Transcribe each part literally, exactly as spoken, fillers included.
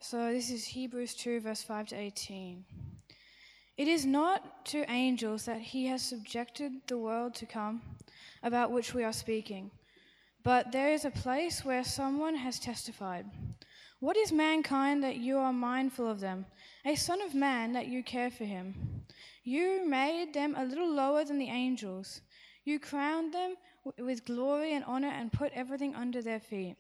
So this is Hebrews two, verse five to eighteen. It is not to angels that he has subjected the world to come, about which we are speaking. But there is a place where someone has testified. What is mankind that you are mindful of them? A son of man that you care for him. You made them a little lower than the angels. You crowned them with glory and honor and put everything under their feet.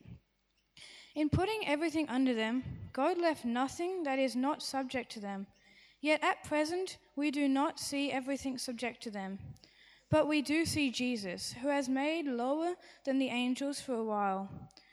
In putting everything under them, God left nothing that is not subject to them. Yet at present we do not see everything subject to them. But we do see Jesus, who has made lower than the angels for a while,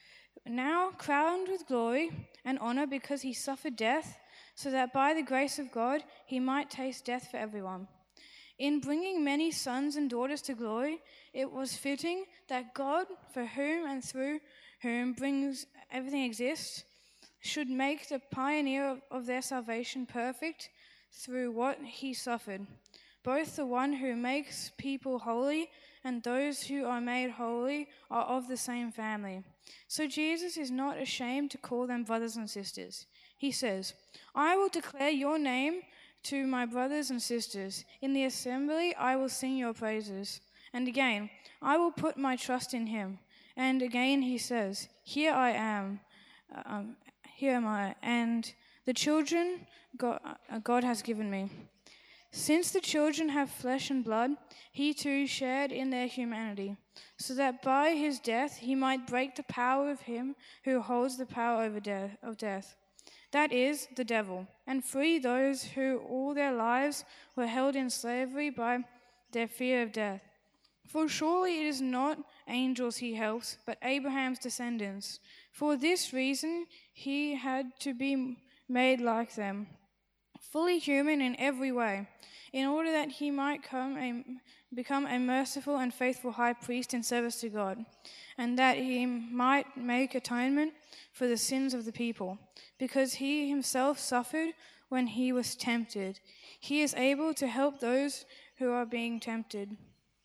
now crowned with glory and honor because he suffered death, so that by the grace of God he might taste death for everyone. In bringing many sons and daughters to glory, it was fitting that God, for whom and through whom brings everything exists, should make the pioneer of, of their salvation perfect through what he suffered. Both the one who makes people holy and those who are made holy are of the same family. So Jesus is not ashamed to call them brothers and sisters. He says, I will declare your name to my brothers and sisters. In the assembly I will sing your praises. And again, I will put my trust in him. And again he says, here I am, um, here am I, and the children God, uh, God has given me. Since the children have flesh and blood, he too shared in their humanity, so that by his death he might break the power of him who holds the power over death, of death, that is, the devil, and free those who all their lives were held in slavery by their fear of death. For surely it is not angels he helps, but Abraham's descendants. For this reason he had to be made like them, fully human in every way, in order that he might come a, become a merciful and faithful high priest in service to God, and that he might make atonement for the sins of the people. Because he himself suffered when he was tempted, he is able to help those who are being tempted.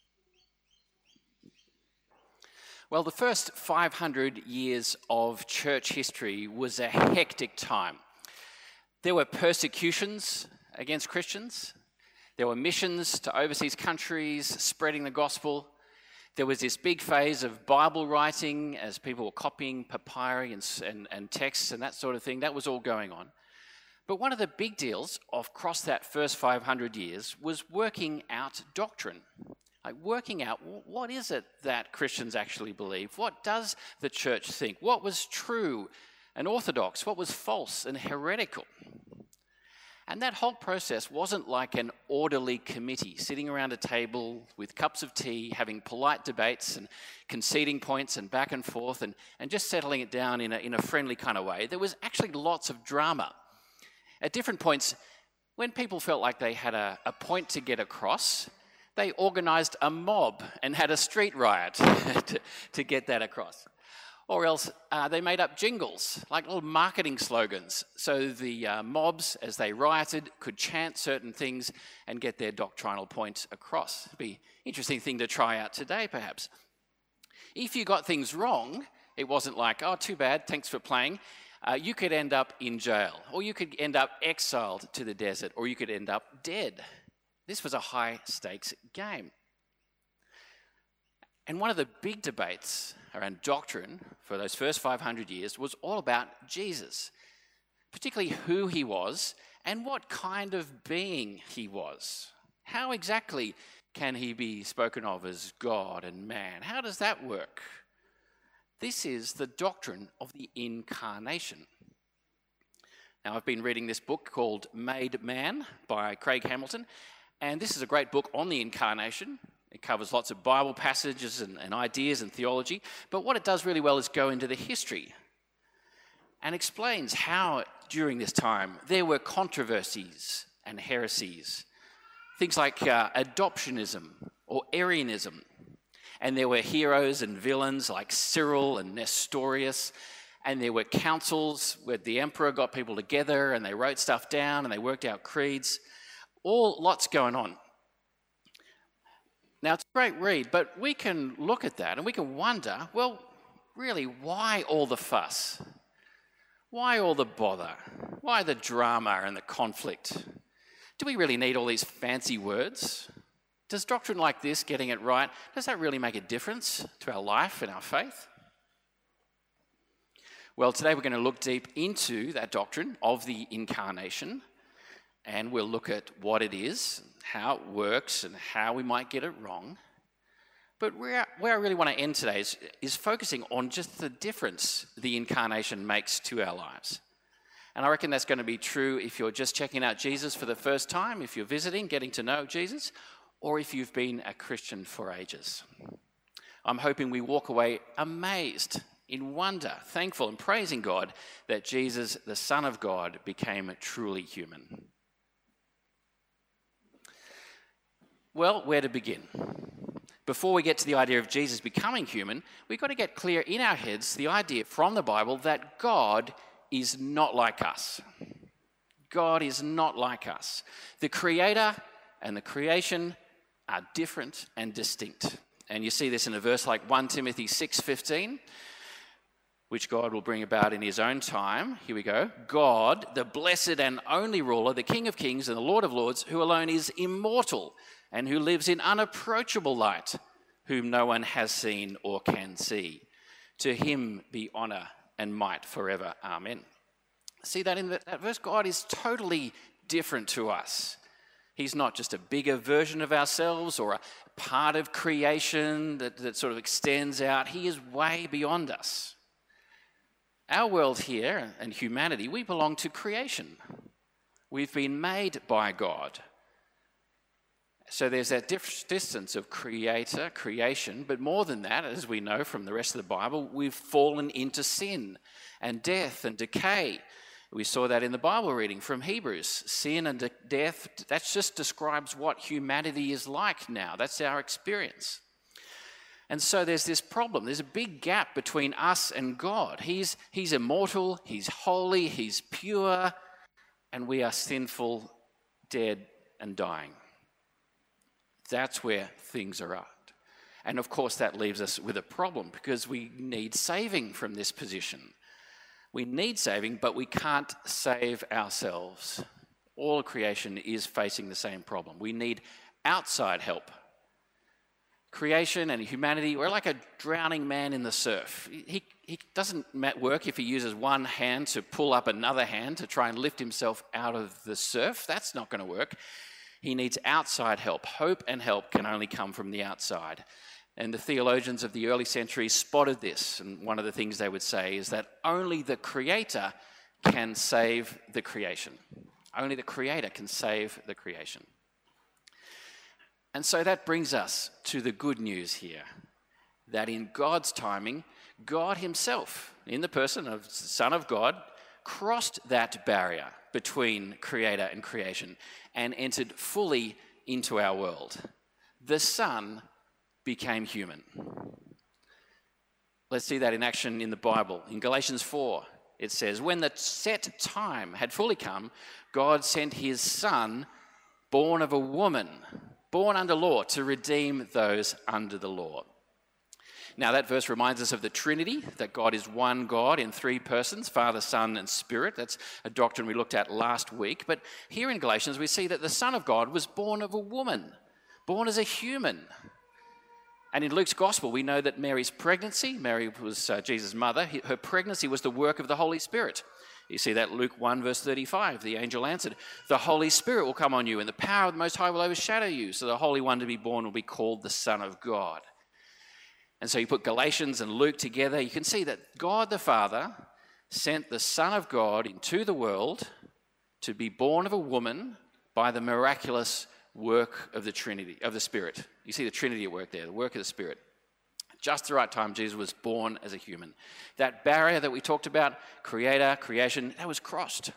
Well, the first five hundred years of church history was a hectic time. There were persecutions against Christians. There were missions to overseas countries, spreading the gospel. There was this big phase of Bible writing as people were copying papyri and, and, and texts and that sort of thing. That was all going on. But one of the big deals across that first five hundred years was working out doctrine. Like working out, what is it that Christians actually believe? What does the church think? What was true and orthodox? What was false and heretical? And that whole process wasn't like an orderly committee sitting around a table with cups of tea, having polite debates and conceding points and back and forth and, and just settling it down in a, in a friendly kind of way. There was actually lots of drama. At different points, when people felt like they had a, a point to get across, they organised a mob and had a street riot to, to get that across. Or else uh, they made up jingles, like little marketing slogans, so the uh, mobs, as they rioted, could chant certain things and get their doctrinal point across. It'd be an interesting thing to try out today, perhaps. If you got things wrong, it wasn't like, oh, too bad, thanks for playing. Uh, you could end up in jail, or you could end up exiled to the desert, or you could end up dead. This was a high-stakes game. And one of the big debates around doctrine for those first five hundred years was all about Jesus, particularly who he was and what kind of being he was. How exactly can he be spoken of as God and man? How does that work? This is the doctrine of the incarnation. Now, I've been reading this book called Made Man by Craig Hamilton, and this is a great book on the incarnation. It covers lots of Bible passages and, and ideas and theology, but what it does really well is go into the history and explains how, during this time, there were controversies and heresies. Things like uh, adoptionism or Arianism. And there were heroes and villains like Cyril and Nestorius, and there were councils where the emperor got people together and they wrote stuff down and they worked out creeds. All lots going on. Now, it's a great read, but we can look at that and we can wonder, well, really, why all the fuss? Why all the bother? Why the drama and the conflict? Do we really need all these fancy words? Does doctrine like this, getting it right, does that really make a difference to our life and our faith? Well, today we're going to look deep into that doctrine of the incarnation, and we'll look at what it is, how it works, and how we might get it wrong. But where, where I really want to end today is, is focusing on just the difference the incarnation makes to our lives. And I reckon that's going to be true if you're just checking out Jesus for the first time, if you're visiting, getting to know Jesus, or if you've been a Christian for ages. I'm hoping we walk away amazed, in wonder, thankful and praising God that Jesus, the Son of God, became truly human. Well, where to begin? Before we get to the idea of Jesus becoming human, we've got to get clear in our heads the idea from the Bible that God is not like us. God is not like us. The Creator and the creation are different and distinct. And you see this in a verse like First Timothy six fifteen, which God will bring about in his own time. Here we go. God, the blessed and only ruler, the King of kings and the Lord of lords, who alone is immortal and who lives in unapproachable light, whom no one has seen or can see. To him be honor and might forever. Amen. See that in that verse? God is totally different to us. He's not just a bigger version of ourselves or a part of creation that, that sort of extends out. He is way beyond us. Our world here and humanity, we belong to creation. We've been made by God. So there's that dif- distance of creator, creation, but more than that, as we know from the rest of the Bible, we've fallen into sin and death and decay. We saw that in the Bible reading from Hebrews. Sin and de- death, that just describes what humanity is like now. That's our experience. And so there's this problem. There's a big gap between us and God. He's, he's immortal, he's holy, he's pure, and we are sinful, dead, and dying. That's where things are at. And of course, that leaves us with a problem because we need saving from this position. We need saving, but we can't save ourselves. All of creation is facing the same problem. We need outside help. Creation and humanity, we're like a drowning man in the surf. He, he doesn't work if he uses one hand to pull up another hand to try and lift himself out of the surf. That's not going to work. He needs outside help. Hope and help can only come from the outside. And the theologians of the early centuries spotted this. And one of the things they would say is that only the Creator can save the creation. Only the Creator can save the creation. And so that brings us to the good news here, that in God's timing, God himself, in the person of the Son of God, crossed that barrier between Creator and creation and entered fully into our world. The Son became human. Let's see that in action in the Bible. In Galatians four, it says, when the set time had fully come, God sent his Son, born of a woman, born under law, to redeem those under the law. Now that verse reminds us of the Trinity, that God is one God in three persons, Father, Son, and Spirit. That's a doctrine we looked at last week. But here in Galatians we see that the Son of God was born of a woman, born as a human. And in Luke's Gospel we know that Mary's pregnancy, Mary was uh, Jesus' mother, her pregnancy was the work of the Holy Spirit. You see that Luke one verse thirty-five, the angel answered, the Holy Spirit will come on you and the power of the Most High will overshadow you. So the Holy One to be born will be called the Son of God. And so you put Galatians and Luke together, you can see that God the Father sent the Son of God into the world to be born of a woman by the miraculous work of the Trinity, of the Spirit. You see the Trinity at work there, the work of the Spirit. Just the right time, Jesus was born as a human. That barrier that we talked about, creator, creation, that was crossed.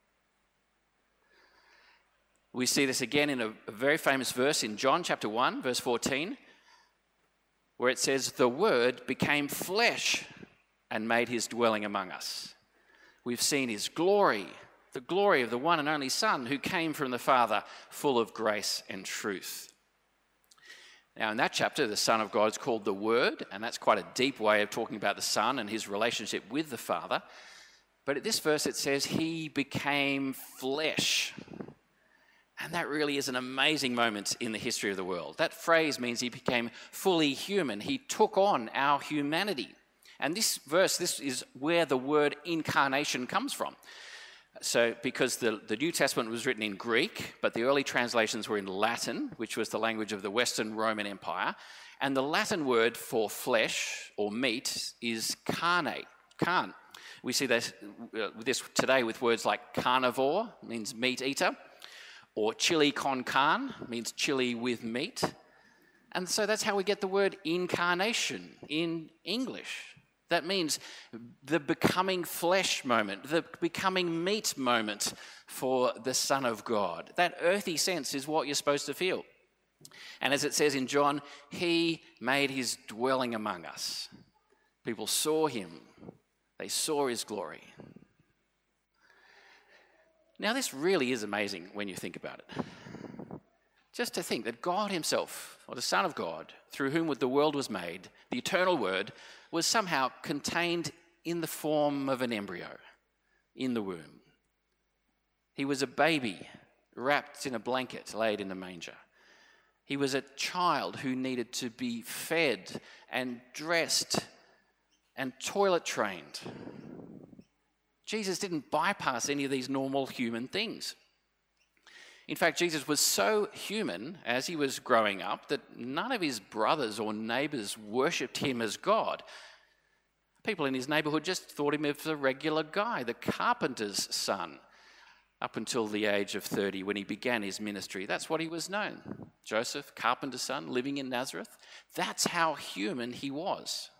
We see this again in a, a very famous verse in John chapter one, verse fourteen, where it says, the Word became flesh and made his dwelling among us. We've seen his glory, the glory of the one and only Son who came from the Father, full of grace and truth. Now in that chapter, the Son of God is called the Word, and that's quite a deep way of talking about the Son and his relationship with the Father. But at this verse it says, he became flesh. And that really is an amazing moment in the history of the world. That phrase means he became fully human. He took on our humanity. And this verse, this is where the word incarnation comes from. So because the, the New Testament was written in Greek, but the early translations were in Latin, which was the language of the Western Roman Empire. And the Latin word for flesh or meat is carne, carne. We see this, uh, this today with words like carnivore, means meat eater, or chili con carne, means chili with meat. And so that's how we get the word incarnation in English. That means the becoming flesh moment, the becoming meat moment for the Son of God. That earthy sense is what you're supposed to feel. And as it says in John, he made his dwelling among us. People saw him. They saw his glory. Now, this really is amazing when you think about it. Just to think that God himself, or the Son of God, through whom the world was made, the eternal Word, was somehow contained in the form of an embryo in the womb. He was a baby wrapped in a blanket laid in a manger. He was a child who needed to be fed and dressed and toilet trained. Jesus didn't bypass any of these normal human things. In fact, Jesus was so human as he was growing up that none of his brothers or neighbours worshipped him as God. People in his neighbourhood just thought him as a regular guy, the carpenter's son, up until the age of thirty when he began his ministry. That's what he was known. Joseph, carpenter's son, living in Nazareth. That's how human he was.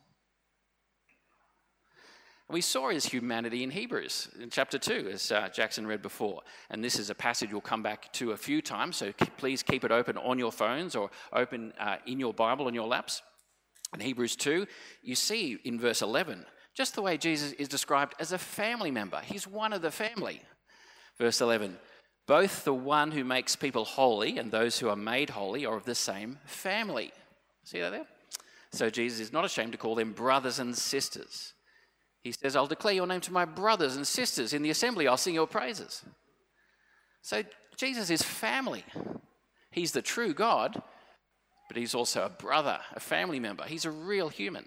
We saw his humanity in Hebrews in chapter two, as uh, Jackson read before. And this is a passage we'll come back to a few times, so please keep it open on your phones or open uh, in your Bible on your laps. In Hebrews two, you see in verse eleven, just the way Jesus is described as a family member. He's one of the family. Verse eleven, both the one who makes people holy and those who are made holy are of the same family. See that there? So Jesus is not ashamed to call them brothers and sisters. He says, I'll declare your name to my brothers and sisters. In the assembly, I'll sing your praises. So Jesus is family. He's the true God, but he's also a brother, a family member. He's a real human.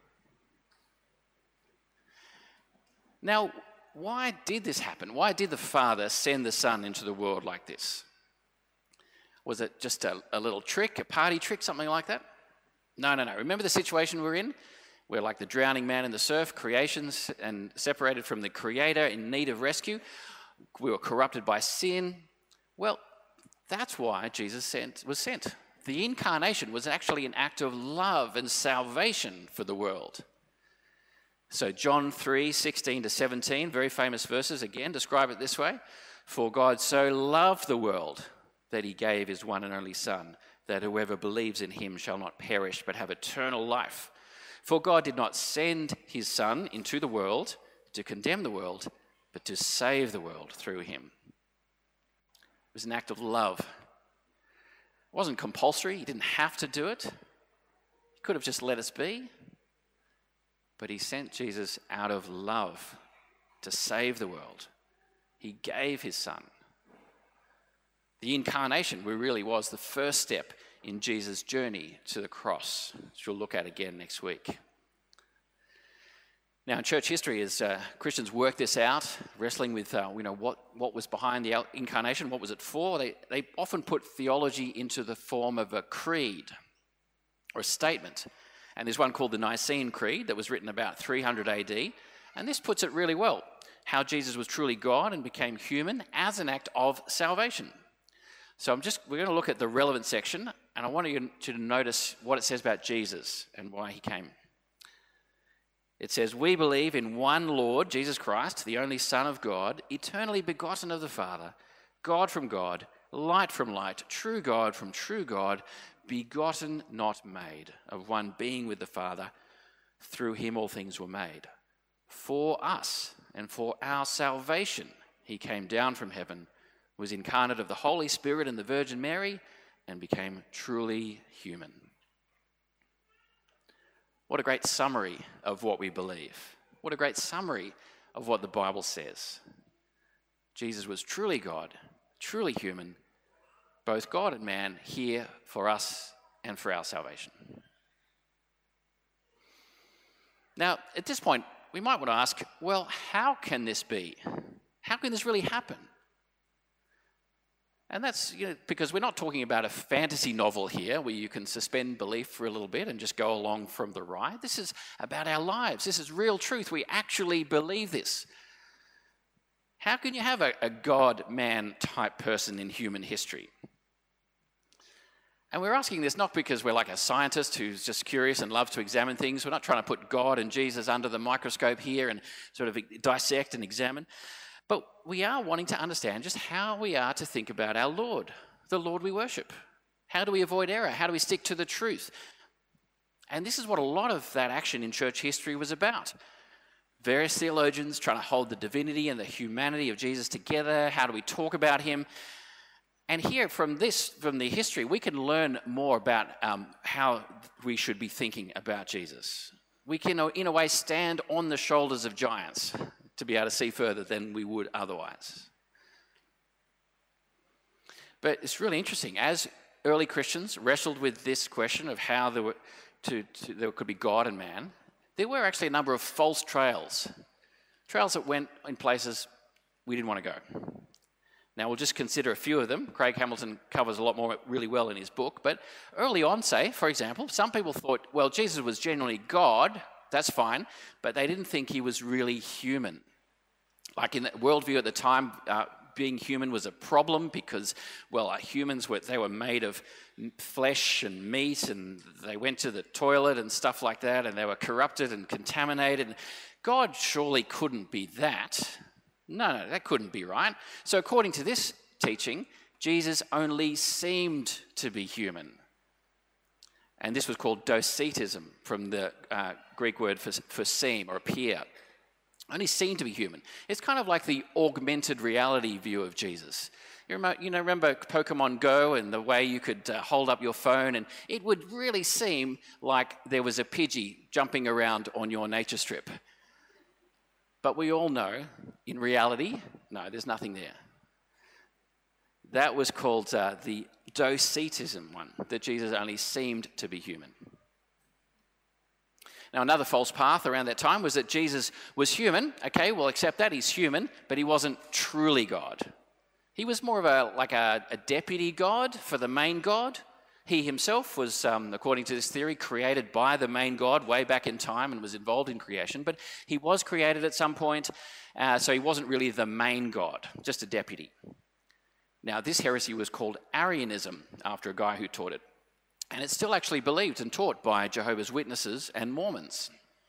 Now, why did this happen? Why did the Father send the Son into the world like this? Was it just a, a little trick, a party trick, something like that? No, no, no. Remember the situation we're in? We're like the drowning man in the surf, creations and separated from the Creator in need of rescue. We were corrupted by sin. Well, that's why Jesus sent, was sent. The incarnation was actually an act of love and salvation for the world. So John three, sixteen to seventeen, very famous verses again, describe it this way. For God so loved the world that he gave his one and only Son, that whoever believes in him shall not perish but have eternal life. For God did not send his Son into the world to condemn the world, but to save the world through him. It was an act of love. It wasn't compulsory. He didn't have to do it. He could have just let us be. But he sent Jesus out of love to save the world. He gave his Son. The incarnation really was the first step in Jesus' journey to the cross, which we'll look at again next week. Now, in church history, as uh, Christians work this out, wrestling with uh, you know what, what was behind the incarnation, what was it for, they, they often put theology into the form of a creed or a statement. And there's one called the Nicene Creed that was written about three hundred A D, and this puts it really well, how Jesus was truly God and became human as an act of salvation. So I'm just we're going to look at the relevant section, and I want you to notice what it says about Jesus and why he came. It says, we believe in one Lord, Jesus Christ, the only Son of God, eternally begotten of the Father, God from God, light from light, true God from true God, begotten, not made, of one being with the Father. Through him all things were made. For us and for our salvation, he came down from heaven, was incarnate of the Holy Spirit and the Virgin Mary, and became truly human. What a great summary of what we believe. What a great summary of what the Bible says. Jesus was truly God, truly human, both God and man, here for us and for our salvation. Now, at this point, we might want to ask, well, how can this be? How can this really happen? And that's, you know, because we're not talking about a fantasy novel here where you can suspend belief for a little bit and just go along from the ride. This is about our lives. This is real truth. We actually believe this. How can you have a, a God-man type person in human history? And we're asking this not because we're like a scientist who's just curious and loves to examine things. We're not trying to put God and Jesus under the microscope here and sort of dissect and examine. But we are wanting to understand just how we are to think about our Lord, the Lord we worship. How do we avoid error? How do we stick to the truth? And this is what a lot of that action in church history was about. Various theologians trying to hold the divinity and the humanity of Jesus together. How do we talk about him? And here from this, from the history, we can learn more about um, how we should be thinking about Jesus. We can, in a way, stand on the shoulders of giants to be able to see further than we would otherwise. But it's really interesting. As early Christians wrestled with this question of how there, were to, to, there could be God and man, there were actually a number of false trails, trails that went in places we didn't want to go. Now, we'll just consider a few of them. Craig Hamilton covers a lot more really well in his book. But early on, say, for example, some people thought, well, Jesus was genuinely God, that's fine, but they didn't think he was really human. Like in the worldview at the time, uh, being human was a problem because, well, uh, humans, were they were made of flesh and meat, and they went to the toilet and stuff like that, and they were corrupted and contaminated. God surely couldn't be that. No, no, that couldn't be right. So according to this teaching, Jesus only seemed to be human. And this was called docetism, from the uh, Greek word for, for seem or appear. Only seemed to be human. It's kind of like the augmented reality view of Jesus. You remember, you know, remember Pokemon Go and the way you could uh, hold up your phone, and it would really seem like there was a Pidgey jumping around on your nature strip. But we all know, in reality, no, there's nothing there. That was called uh, the docetism one, that Jesus only seemed to be human. Now, another false path around that time was that Jesus was human. Okay, we'll accept that, he's human, but he wasn't truly God. He was more of a like a, a deputy God for the main God. He himself was, um, according to this theory, created by the main God way back in time and was involved in creation, but he was created at some point, uh, so he wasn't really the main God, just a deputy. Now, this heresy was called Arianism, after a guy who taught it, and it's still actually believed and taught by Jehovah's Witnesses and Mormons.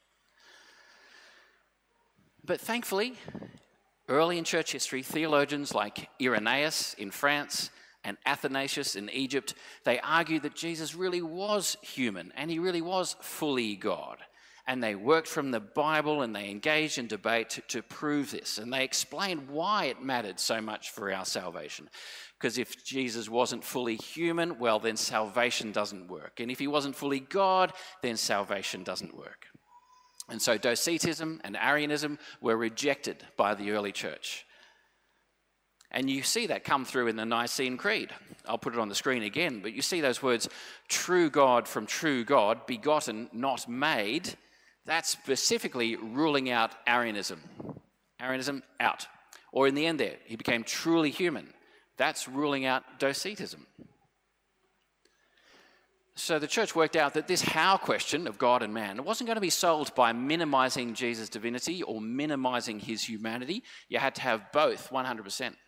But thankfully, early in church history, theologians like Irenaeus in France and Athanasius in Egypt, they argued that Jesus really was human and he really was fully God. And they worked from the Bible and they engaged in debate to, to prove this. And they explained why it mattered so much for our salvation. Because if Jesus wasn't fully human, well, then salvation doesn't work. And if he wasn't fully God, then salvation doesn't work. And so Docetism and Arianism were rejected by the early church. And you see that come through in the Nicene Creed. I'll put it on the screen again, but you see those words, true God from true God, begotten, not made. That's specifically ruling out Arianism. Arianism, out. Or in the end there, he became truly human. That's ruling out Docetism. So the church worked out that this how question of God and man, it wasn't going to be solved by minimizing Jesus' divinity or minimizing his humanity. You had to have both, one hundred percent.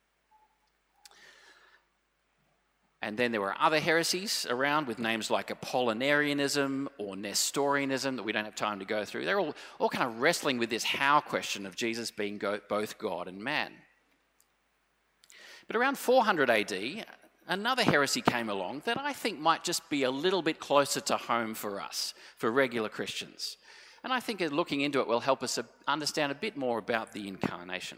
And then there were other heresies around with names like Apollinarianism or Nestorianism that we don't have time to go through. They're all, all kind of wrestling with this how question of Jesus being go, both God and man. But around four hundred A D, another heresy came along that I think might just be a little bit closer to home for us, for regular Christians. And I think looking into it will help us understand a bit more about the incarnation.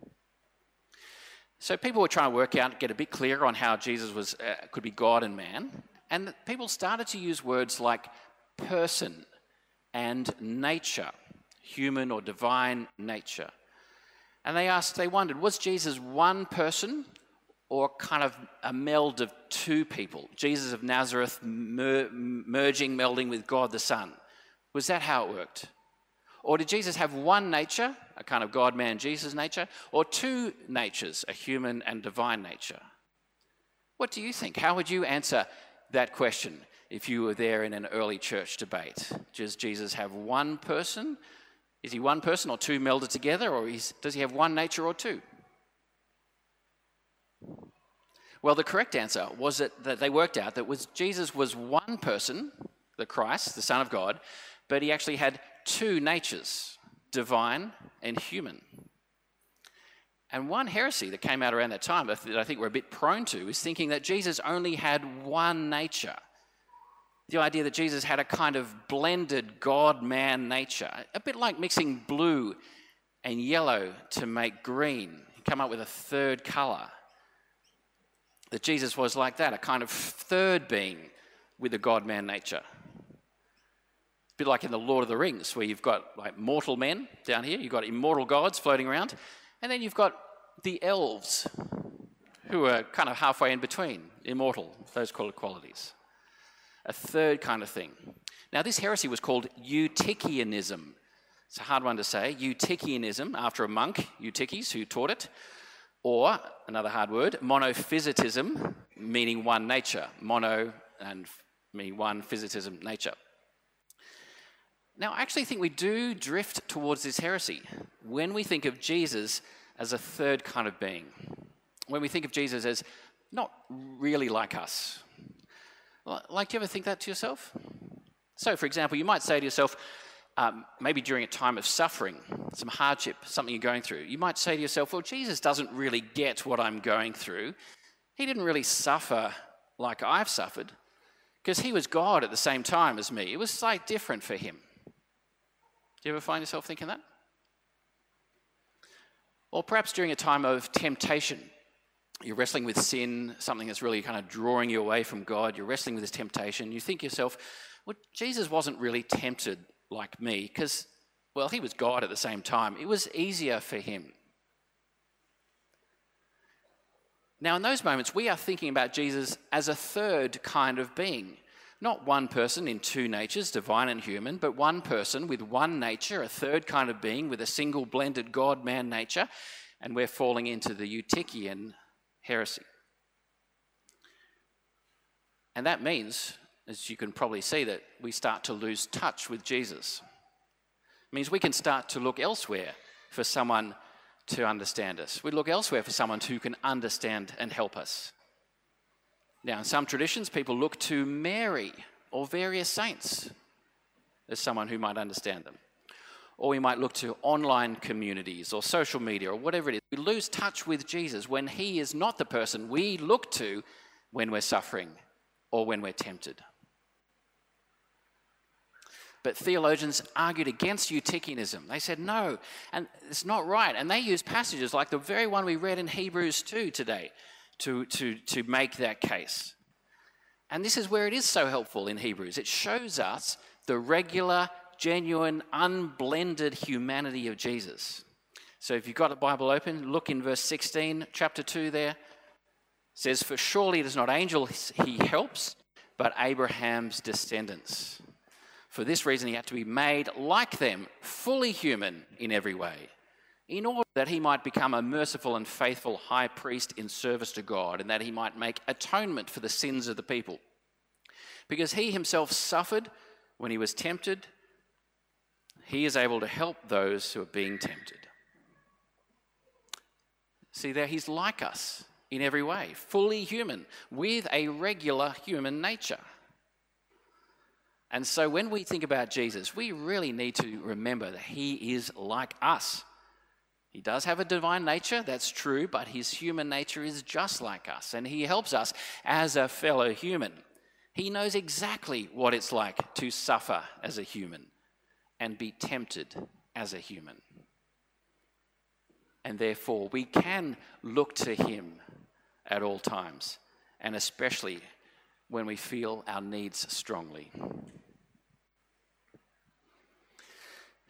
So people were trying to work out, get a bit clearer on how Jesus was uh, could be God and man. And people started to use words like person and nature, human or divine nature. And they asked, they wondered, was Jesus one person or kind of a meld of two people? Jesus of Nazareth mer- merging, melding with God the Son. Was that how it worked? Or did Jesus have one nature, a kind of God-man Jesus nature, or two natures, a human and divine nature? What do you think? How would you answer that question if you were there in an early church debate? Does Jesus have one person? Is he one person or two melded together, or is, does he have one nature or two? Well, the correct answer was that, that they worked out that was Jesus was one person, the Christ, the Son of God, but he actually had two natures, divine and human. And one heresy that came out around that time that I think we're a bit prone to is thinking that Jesus only had one nature. The idea that Jesus had a kind of blended God-man nature, a bit like mixing blue and yellow to make green, come up with a third colour. That Jesus was like that, a kind of third being with a God-man nature. A bit like in the Lord of the Rings, where you've got like mortal men down here, you've got immortal gods floating around, and then you've got the elves, who are kind of halfway in between, immortal, those qualities. A third kind of thing. Now, this heresy was called Eutychianism. It's a hard one to say. Eutychianism, after a monk, Eutyches, who taught it. Or, another hard word, monophysitism, meaning one nature. Mono and meaning one, physitism, nature. Now, I actually think we do drift towards this heresy when we think of Jesus as a third kind of being. When we think of Jesus as not really like us. Like, do you ever think that to yourself? So, for example, you might say to yourself, um, maybe during a time of suffering, some hardship, something you're going through, you might say to yourself, well, Jesus doesn't really get what I'm going through. He didn't really suffer like I've suffered, because he was God at the same time as me. It was like different for him. Do you ever find yourself thinking that? Or perhaps during a time of temptation, you're wrestling with sin, something that's really kind of drawing you away from God, you're wrestling with this temptation, you think to yourself, well, Jesus wasn't really tempted like me, because, well, he was God at the same time. It was easier for him. Now, in those moments, we are thinking about Jesus as a third kind of being. Not one person in two natures, divine and human, but one person with one nature, a third kind of being with a single blended God-man nature, and we're falling into the Eutychian heresy. And that means, as you can probably see, that we start to lose touch with Jesus. It means we can start to look elsewhere for someone to understand us. We look elsewhere for someone who can understand and help us. Now, in some traditions, people look to Mary or various saints as someone who might understand them. Or we might look to online communities or social media or whatever it is. We lose touch with Jesus when he is not the person we look to when we're suffering or when we're tempted. But theologians argued against Eutychianism. They said, no, and it's not right. And they used passages like the very one we read in Hebrews two today to, to, to make that case. And this is where it is so helpful in Hebrews. It shows us the regular, genuine, unblended humanity of Jesus. So if you've got the Bible open, look in verse sixteen, chapter two there. It says, for surely it is not angels he helps, but Abraham's descendants. For this reason he had to be made like them, fully human in every way, in order that he might become a merciful and faithful high priest in service to God, and that he might make atonement for the sins of the people. Because he himself suffered when he was tempted, he is able to help those who are being tempted. See there, he's like us in every way, fully human, with a regular human nature. And so when we think about Jesus, we really need to remember that he is like us. He does have a divine nature, that's true, but his human nature is just like us, and he helps us as a fellow human. He knows exactly what it's like to suffer as a human and be tempted as a human. And therefore, we can look to him at all times, and especially when we feel our needs strongly.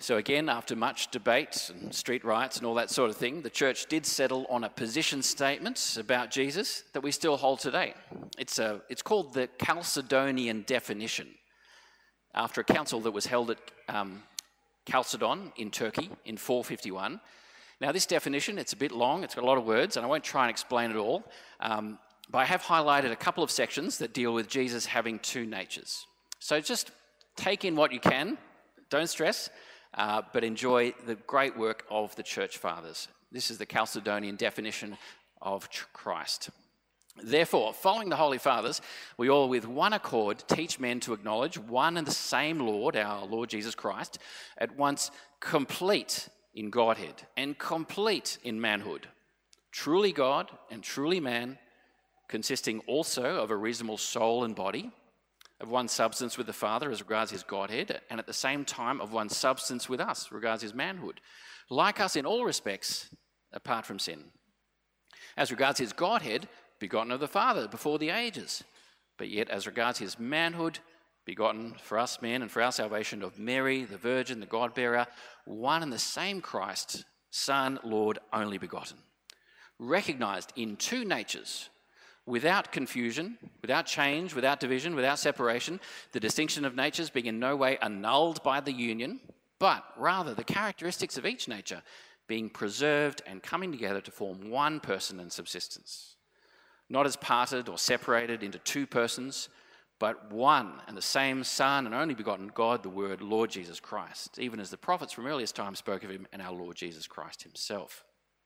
So again, after much debate and street riots and all that sort of thing, the church did settle on a position statement about Jesus that we still hold today. It's, a, it's called the Chalcedonian definition, after a council that was held at um, Chalcedon in Turkey in four fifty-one. Now this definition, it's a bit long, it's got a lot of words, and I won't try and explain it all, um, but I have highlighted a couple of sections that deal with Jesus having two natures. So just take in what you can, don't stress, Uh, but enjoy the great work of the church fathers. This is the Chalcedonian definition of Christ. Therefore, following the Holy Fathers, we all with one accord teach men to acknowledge one and the same Lord, our Lord Jesus Christ, at once complete in Godhead and complete in manhood, truly God and truly man, consisting also of a reasonable soul and body, of one substance with the Father as regards his Godhead, and at the same time of one substance with us regards his manhood, like us in all respects, apart from sin. As regards his Godhead, begotten of the Father before the ages, but yet as regards his manhood, begotten for us men and for our salvation of Mary, the Virgin, the God-bearer, one and the same Christ, Son, Lord, only begotten, recognized in two natures, without confusion, without change, without division, without separation, the distinction of natures being in no way annulled by the union, but rather the characteristics of each nature being preserved and coming together to form one person and subsistence, not as parted or separated into two persons, but one and the same Son and only begotten God, the Word, Lord Jesus Christ, even as the prophets from earliest times spoke of him and our Lord Jesus Christ himself.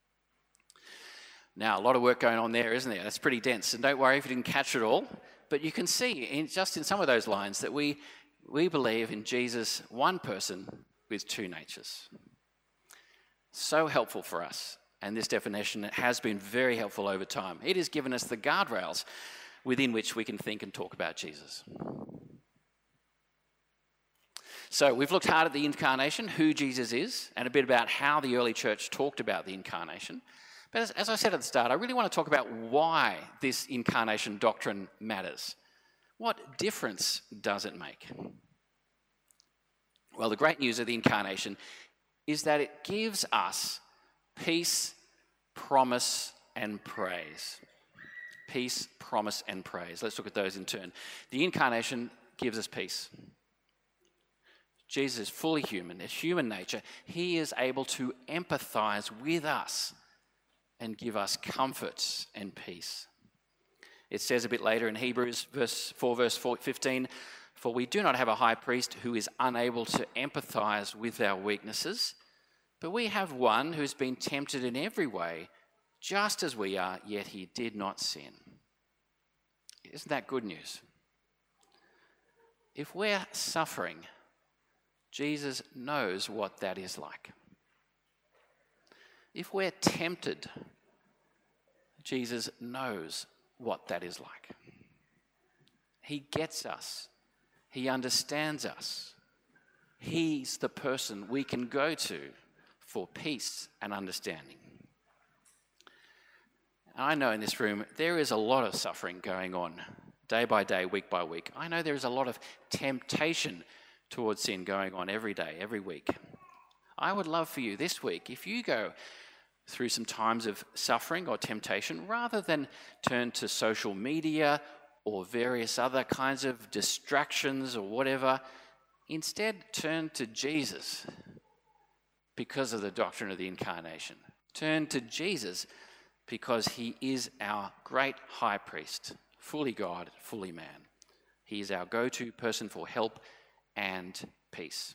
Now, a lot of work going on there, isn't there? That's pretty dense. And don't worry if you didn't catch it all. But you can see in, just in some of those lines that we, we believe in Jesus, one person with two natures. So helpful for us. And this definition has been very helpful over time. It has given us the guardrails within which we can think and talk about Jesus. So we've looked hard at the incarnation, who Jesus is, and a bit about how the early church talked about the incarnation. But as, as I said at the start, I really want to talk about why this incarnation doctrine matters. What difference does it make? Well, the great news of the incarnation is that it gives us peace, promise, and praise. Peace, promise, and praise. Let's look at those in turn. The incarnation gives us peace. Jesus is fully human, a human nature. He is able to empathize with us and give us comfort and peace. It says a bit later in Hebrews verse four, verse fifteen, "For we do not have a high priest who is unable to empathize with our weaknesses, but we have one who has been tempted in every way, just as we are, yet he did not sin." Isn't that good news? If we're suffering, Jesus knows what that is like. If we're tempted, Jesus knows what that is like. He gets us. He understands us. He's the person we can go to for peace and understanding. I know in this room there is a lot of suffering going on day by day, week by week. I know there is a lot of temptation towards sin going on every day, every week. I would love for you this week, if you go through some times of suffering or temptation, rather than turn to social media or various other kinds of distractions or whatever, instead turn to Jesus because of the doctrine of the incarnation. Turn to Jesus because he is our great high priest, fully God, fully man. He is our go-to person for help and peace.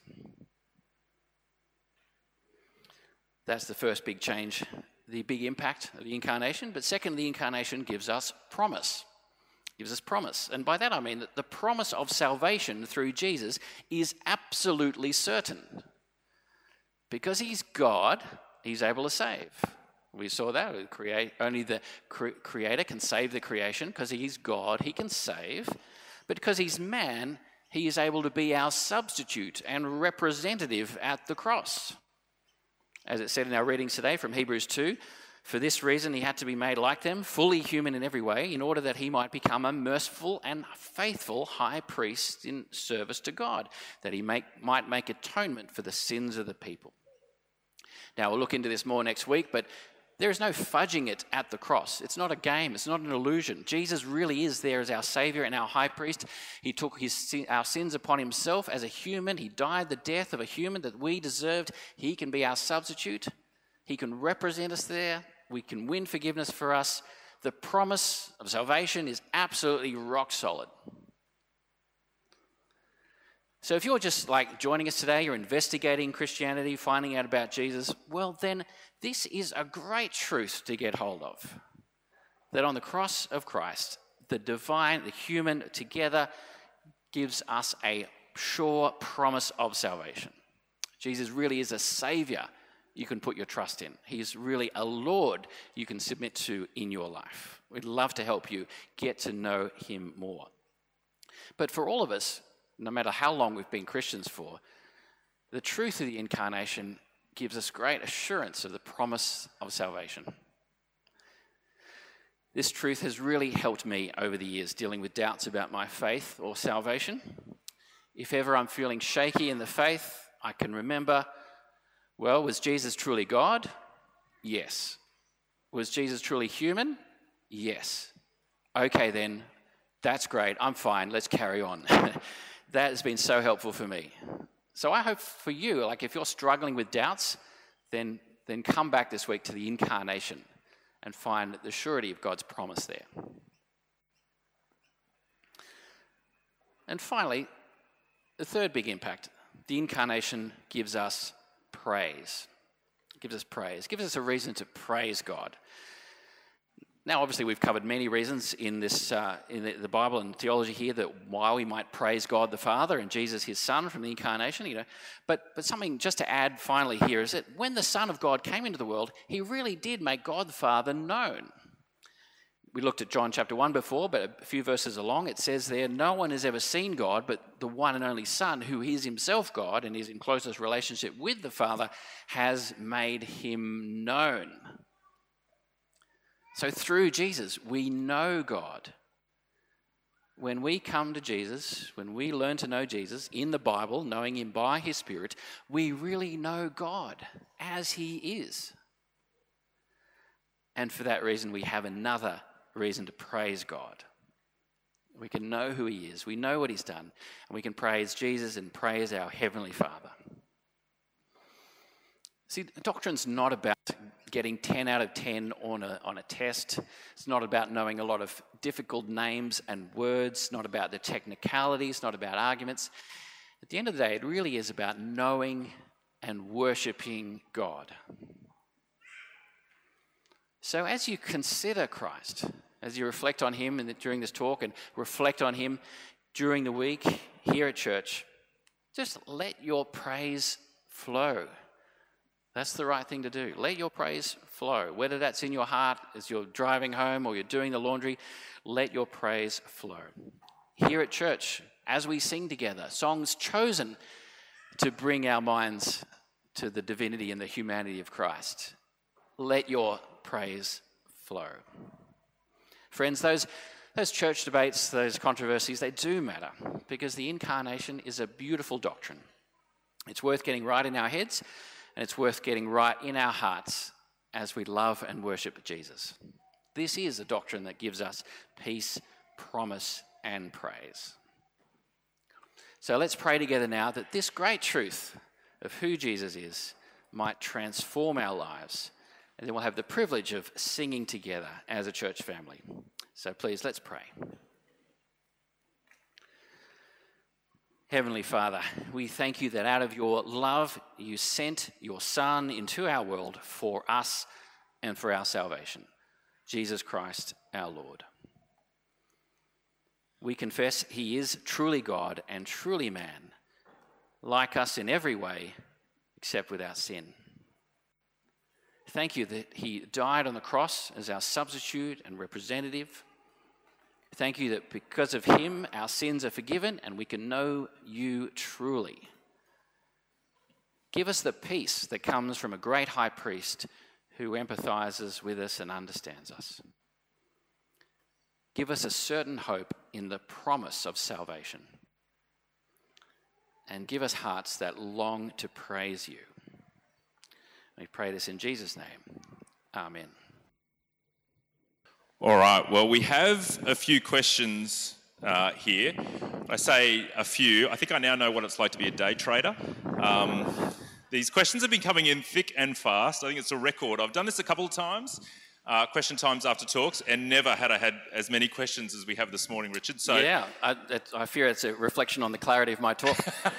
That's the first big change, the big impact of the incarnation. But second, the incarnation gives us promise. Gives us promise. And by that I mean that the promise of salvation through Jesus is absolutely certain. Because he's God, he's able to save. We saw that. Create, only the cre- Creator can save the creation. Because he's God, he can save. But because he's man, he is able to be our substitute and representative at the cross. As it said in our readings today from Hebrews two, For this reason, he had to be made like them, fully human in every way, in order that he might become a merciful and faithful high priest in service to God, that he make, might make atonement for the sins of the people. Now, we'll look into this more next week, but there is no fudging it at the cross. It's not a game. It's not an illusion. Jesus really is there as our Savior and our high priest. He took his, our sins upon himself as a human. He died the death of a human that we deserved. He can be our substitute. He can represent us there. We can win forgiveness for us. The promise of salvation is absolutely rock solid. So if you're just like joining us today, you're investigating Christianity, finding out about Jesus, well then this is a great truth to get hold of. That on the cross of Christ, the divine, the human together gives us a sure promise of salvation. Jesus really is a Savior you can put your trust in. He's really a Lord you can submit to in your life. We'd love to help you get to know him more. But for all of us, no matter how long we've been Christians for, the truth of the incarnation gives us great assurance of the promise of salvation. This truth has really helped me over the years dealing with doubts about my faith or salvation. If ever I'm feeling shaky in the faith, I can remember, well, was Jesus truly God? Yes. Was Jesus truly human? Yes. Okay then, that's great, I'm fine, let's carry on. That has been so helpful for me. So I hope for you, like if you're struggling with doubts, then, then come back this week to the incarnation and find the surety of God's promise there. And finally, the third big impact, the incarnation gives us praise. It gives us praise. It gives us a reason to praise God. Now, obviously, we've covered many reasons in this, uh, in the, the Bible and theology here that why we might praise God the Father and Jesus, his Son, from the incarnation. You know, but but something just to add finally here is that when the Son of God came into the world, he really did make God the Father known. We looked at John chapter one before, but a few verses along, it says there, no one has ever seen God, but the one and only Son, who is himself God and is in closest relationship with the Father, has made him known. So through Jesus, we know God. When we come to Jesus, when we learn to know Jesus in the Bible, knowing him by his Spirit, we really know God as he is. And for that reason, we have another reason to praise God. We can know who he is, we know what he's done, and we can praise Jesus and praise our Heavenly Father. See, doctrine's not about getting ten out of ten on a, on a test. It's not about knowing a lot of difficult names and words, not about the technicalities, not about arguments. At the end of the day, it really is about knowing and worshipping God. So as you consider Christ, as you reflect on him and during this talk and reflect on him during the week here at church, just let your praise flow. That's the right thing to do. Let your praise flow. Whether that's in your heart as you're driving home or you're doing the laundry, let your praise flow. Here at church, as we sing together, songs chosen to bring our minds to the divinity and the humanity of Christ, let your praise flow. Friends, those, those church debates, those controversies, they do matter because the incarnation is a beautiful doctrine. It's worth getting right in our heads, and it's worth getting right in our hearts as we love and worship Jesus. This is a doctrine that gives us peace, promise, and praise. So let's pray together now that this great truth of who Jesus is might transform our lives, and then we'll have the privilege of singing together as a church family. So please, let's pray. Heavenly Father, we thank you that out of your love, you sent your Son into our world for us and for our salvation, Jesus Christ, our Lord. We confess he is truly God and truly man, like us in every way, except without sin. Thank you that he died on the cross as our substitute and representative. Thank you that because of him, our sins are forgiven and we can know you truly. Give us the peace that comes from a great high priest who empathizes with us and understands us. Give us a certain hope in the promise of salvation. And give us hearts that long to praise you. We pray this in Jesus' name. Amen. All right, well, we have a few questions uh, here. I say a few. I think I now know what it's like to be a day trader. Um, these questions have been coming in thick and fast. I think it's a record. I've done this a couple of times, uh, question times after talks, and never had I had as many questions as we have this morning, Richard. So yeah, I, I fear it's a reflection on the clarity of my talk.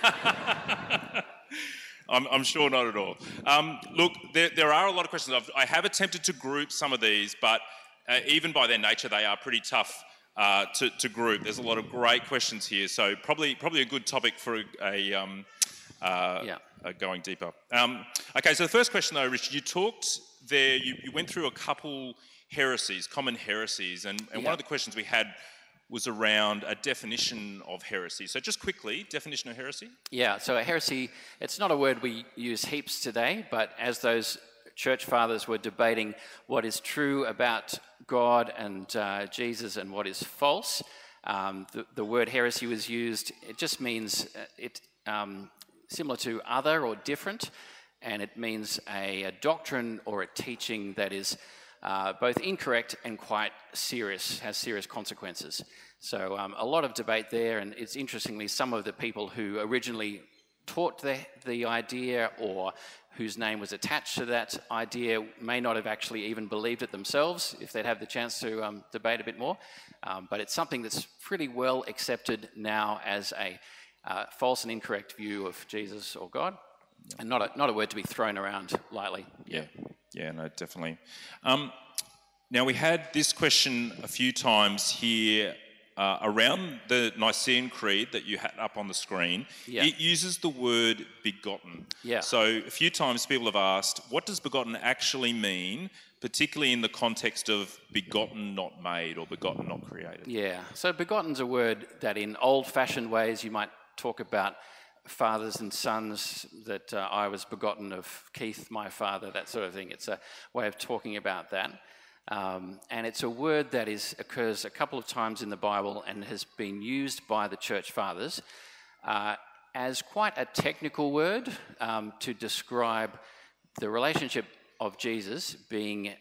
I'm, I'm sure not at all. Um, look, there, there are a lot of questions. I've, I have attempted to group some of these, but uh, even by their nature, they are pretty tough uh, to, to group. There's a lot of great questions here, so probably probably a good topic for a, a, um, uh, yeah. a going deeper. Um, okay, so the first question though, Richard, you talked there, you, you went through a couple heresies, common heresies, and, and yeah. one of the questions we had was around a definition of heresy. So just quickly, definition of heresy? Yeah, so a heresy, it's not a word we use heaps today, but as those church fathers were debating what is true about God and uh, Jesus and what is false, um, the, the word heresy was used. It just means uh, it um, similar to other or different, and it means a, a doctrine or a teaching that is Uh, both incorrect and quite serious, has serious consequences. So um, a lot of debate there, and it's interestingly some of the people who originally taught the, the idea or whose name was attached to that idea may not have actually even believed it themselves if they'd have the chance to um, debate a bit more. Um, but it's something that's pretty well accepted now as a uh, false and incorrect view of Jesus or God, yeah. and not a, not a word to be thrown around lightly. Yeah. Yeah, no, definitely. Um, now, we had this question a few times here uh, around the Nicene Creed that you had up on the screen. Yeah. It uses the word begotten. Yeah. So a few times people have asked, what does begotten actually mean, particularly in the context of begotten, not made, or begotten, not created? Yeah, so begotten's a word that in old-fashioned ways you might talk about fathers and sons, that uh, I was begotten of Keith, my father, that sort of thing. It's a way of talking about that. Um, and it's a word that is occurs a couple of times in the Bible and has been used by the church fathers uh, as quite a technical word um, to describe the relationship of Jesus being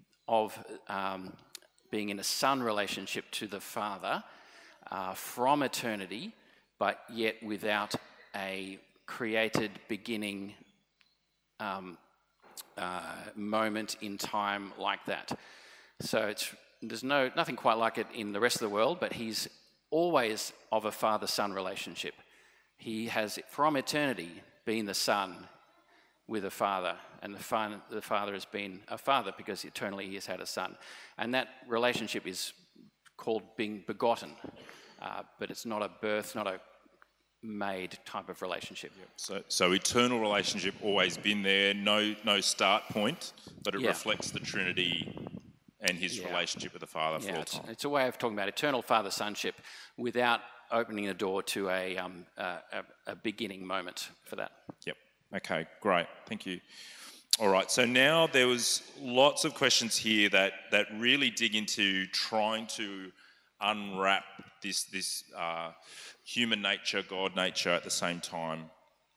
of um, being in a son relationship to the Father uh, from eternity, but yet without a created beginning um, uh, moment in time like that. So it's, there's no nothing quite like it in the rest of the world, but he's always of a father-son relationship. He has, from eternity, been the son with a father, and the, fa- the father has been a father because eternally he has had a son. And that relationship is called being begotten, uh, but it's not a birth, not a made type of relationship. Yep. So, so eternal relationship, always been there, no no start point, but it yeah. reflects the Trinity and his yeah. relationship with the Father for yeah, all it's, time. It's a way of talking about eternal father-sonship without opening the door to a, um, uh, a, a beginning moment for that. Yep. Okay, great. Thank you. All right, so now there was lots of questions here that, that really dig into trying to unwrap this, this uh, human nature, God nature at the same time.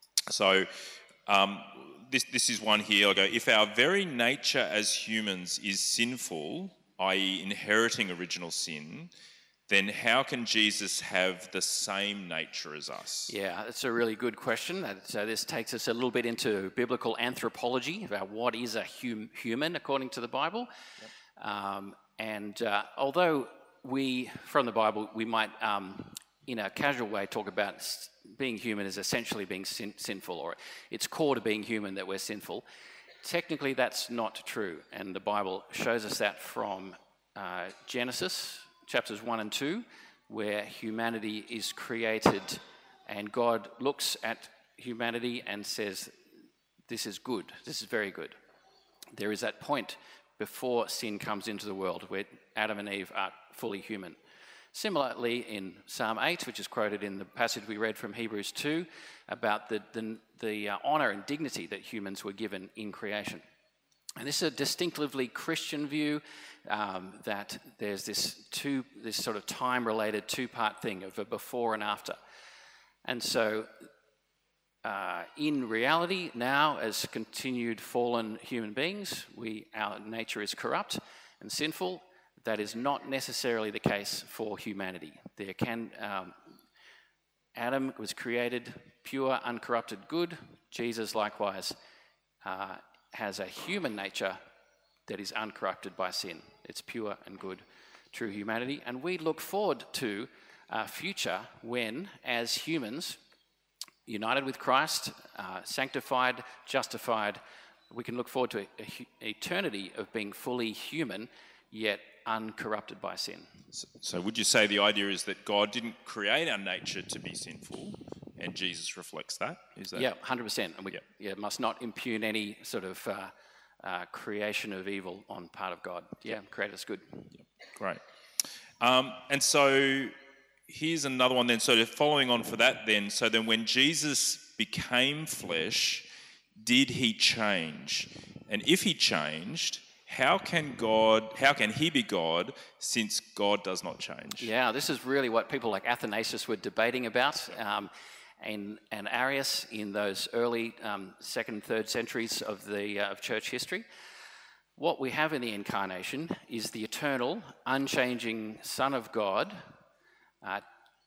So um, this, this is one here. I go, if our very nature as humans is sinful, that is inheriting original sin, then how can Jesus have the same nature as us? Yeah, that's a really good question. So this takes us a little bit into biblical anthropology about what is a hum- human according to the Bible. Yep. Um, and uh, although we, from the Bible, we might, um, in a casual way, talk about being human as essentially being sin- sinful, or it's core to being human that we're sinful. Technically, that's not true, and the Bible shows us that from uh, Genesis chapters one and two, where humanity is created and God looks at humanity and says, this is good, this is very good. There is that point before sin comes into the world where Adam and Eve are fully human. Similarly, in Psalm eight, which is quoted in the passage we read from Hebrews two, about the, the, the uh, honour and dignity that humans were given in creation. And this is a distinctively Christian view, um, that there's this two, this sort of time-related two-part thing of a before and after. And so uh, in reality now, as continued fallen human beings, we, our nature is corrupt and sinful. That is not necessarily the case for humanity. There can, um, Adam was created pure, uncorrupted good. Jesus likewise uh, has a human nature that is uncorrupted by sin. It's pure and good, true humanity. And we look forward to a future when, as humans, united with Christ, uh, sanctified, justified, we can look forward to an eternity of being fully human, yet uncorrupted by sin. So, so would you say the idea is that God didn't create our nature to be sinful, and Jesus reflects that? Is that? Yeah, one hundred percent. And we Yep. yeah, must not impugn any sort of uh, uh, creation of evil on part of God. Yeah, create us good. Yep. Great. Um, and so here's another one then. So following on for that then, so then when Jesus became flesh, did he change? And if he changed, how can God, how can he be God since God does not change? Yeah, this is really what people like Athanasius were debating about, um, and, and Arius in those early um, second, third centuries of the uh, of church history. What we have in the incarnation is the eternal, unchanging Son of God, uh,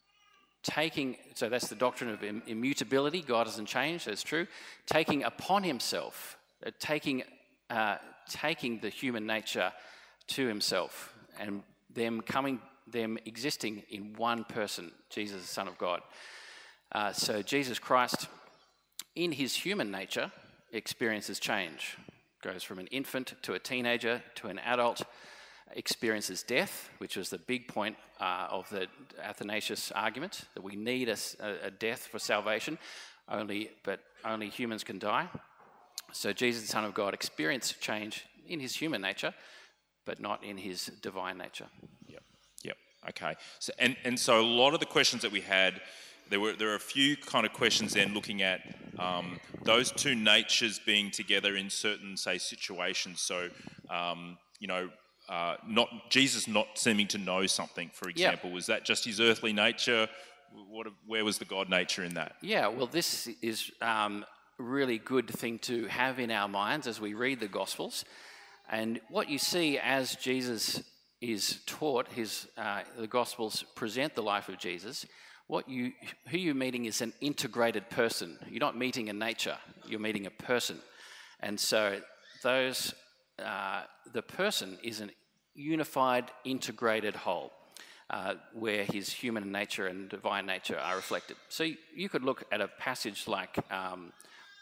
taking, so that's the doctrine of im- immutability, God doesn't change, that's true, taking upon himself, uh, taking, uh, taking the human nature to himself, and them coming, them existing in one person, Jesus, the Son of God. Uh, so Jesus Christ, in his human nature, experiences change. Goes from an infant to a teenager to an adult, experiences death, which was the big point uh, of the Athanasius argument, that we need a, a death for salvation, only, but only humans can die. So Jesus, the Son of God, experienced change in his human nature, but not in his divine nature. Yep. Yep. Okay. So and, and so a lot of the questions that we had, there were there are a few kind of questions then looking at um, those two natures being together in certain, say, situations. So um, you know, uh, not Jesus not seeming to know something, for example. Yeah. Was that just his earthly nature? What, where was the God nature in that? Yeah. Well, this is um, a really good thing to have in our minds as we read the Gospels. And what you see as Jesus is taught, his uh, the Gospels present the life of Jesus. What you, who you're meeting is an integrated person. You're not meeting a nature, you're meeting a person. And so those, uh, the person is an unified, integrated whole, uh, where his human nature and divine nature are reflected. So you, you could look at a passage like um,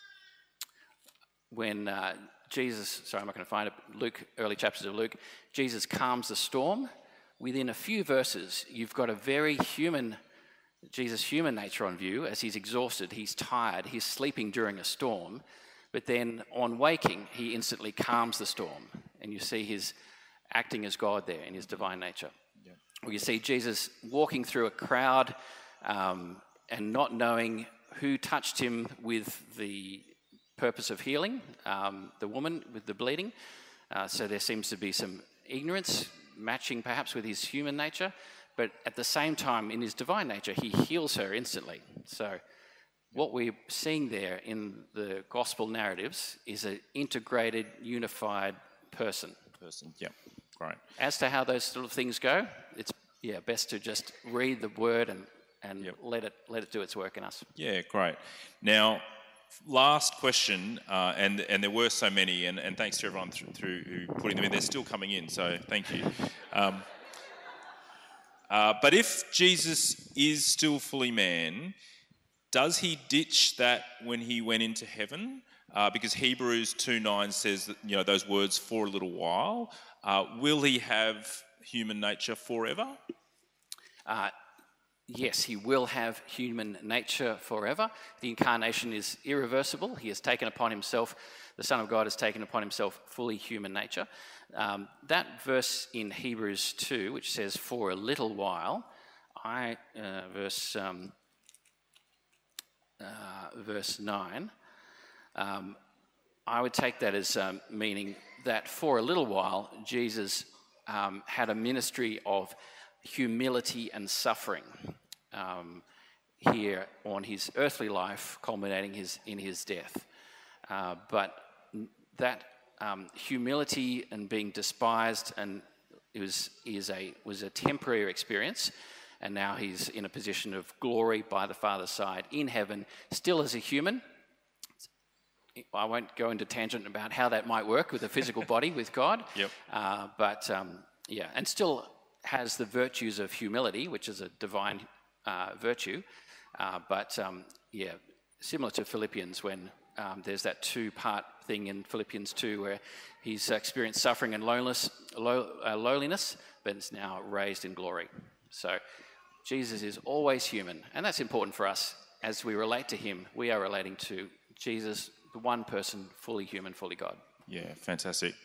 when uh, Jesus, sorry, I'm not going to find it, Luke, early chapters of Luke, Jesus calms the storm. Within a few verses, you've got a very human Jesus' human nature on view. As he's exhausted, he's tired, he's sleeping during a storm, but then on waking, he instantly calms the storm, and you see his acting as God there in his divine nature. Yeah. Or you see Jesus walking through a crowd um, and not knowing who touched him with the purpose of healing, um, the woman with the bleeding. Uh, so there seems to be some ignorance matching perhaps with his human nature. But at the same time, in his divine nature, he heals her instantly. So what we're seeing there in the gospel narratives is an integrated, unified person. Person, yeah, right. As to how those sort of things go, it's yeah best to just read the word and, and yep. let it let it do its work in us. Yeah, great. Now, last question, uh, and and there were so many, and, and thanks to everyone through, through who putting them in. They're still coming in, so thank you. Um, Uh, but if Jesus is still fully man, does he ditch that when he went into heaven? Uh, because Hebrews two nine says that, you know, those words, for a little while. Uh, will he have human nature forever? Uh, yes, he will have human nature forever. The incarnation is irreversible. He has taken upon himself, the Son of God has taken upon himself fully human nature. Um, that verse in Hebrews two, which says, for a little while, I uh, verse um, uh, verse nine, um, I would take that as um, meaning that for a little while, Jesus um, had a ministry of humility and suffering um, here on his earthly life, culminating his, in his death. Uh, but that um, humility and being despised and it was is a was a temporary experience, and now he's in a position of glory by the Father's side in heaven, still as a human. I won't go into tangent about how that might work with a physical body with God. Yep. Uh, but um, yeah, and still has the virtues of humility, which is a divine uh, virtue. Uh, but um, yeah, similar to Philippians, when um, there's that two-part thing in Philippians two, where he's experienced suffering and loneliness, low, uh, lowliness, but is now raised in glory. So Jesus is always human, and that's important for us as we relate to him. We are relating to Jesus, the one person, fully human, fully God. Yeah, fantastic.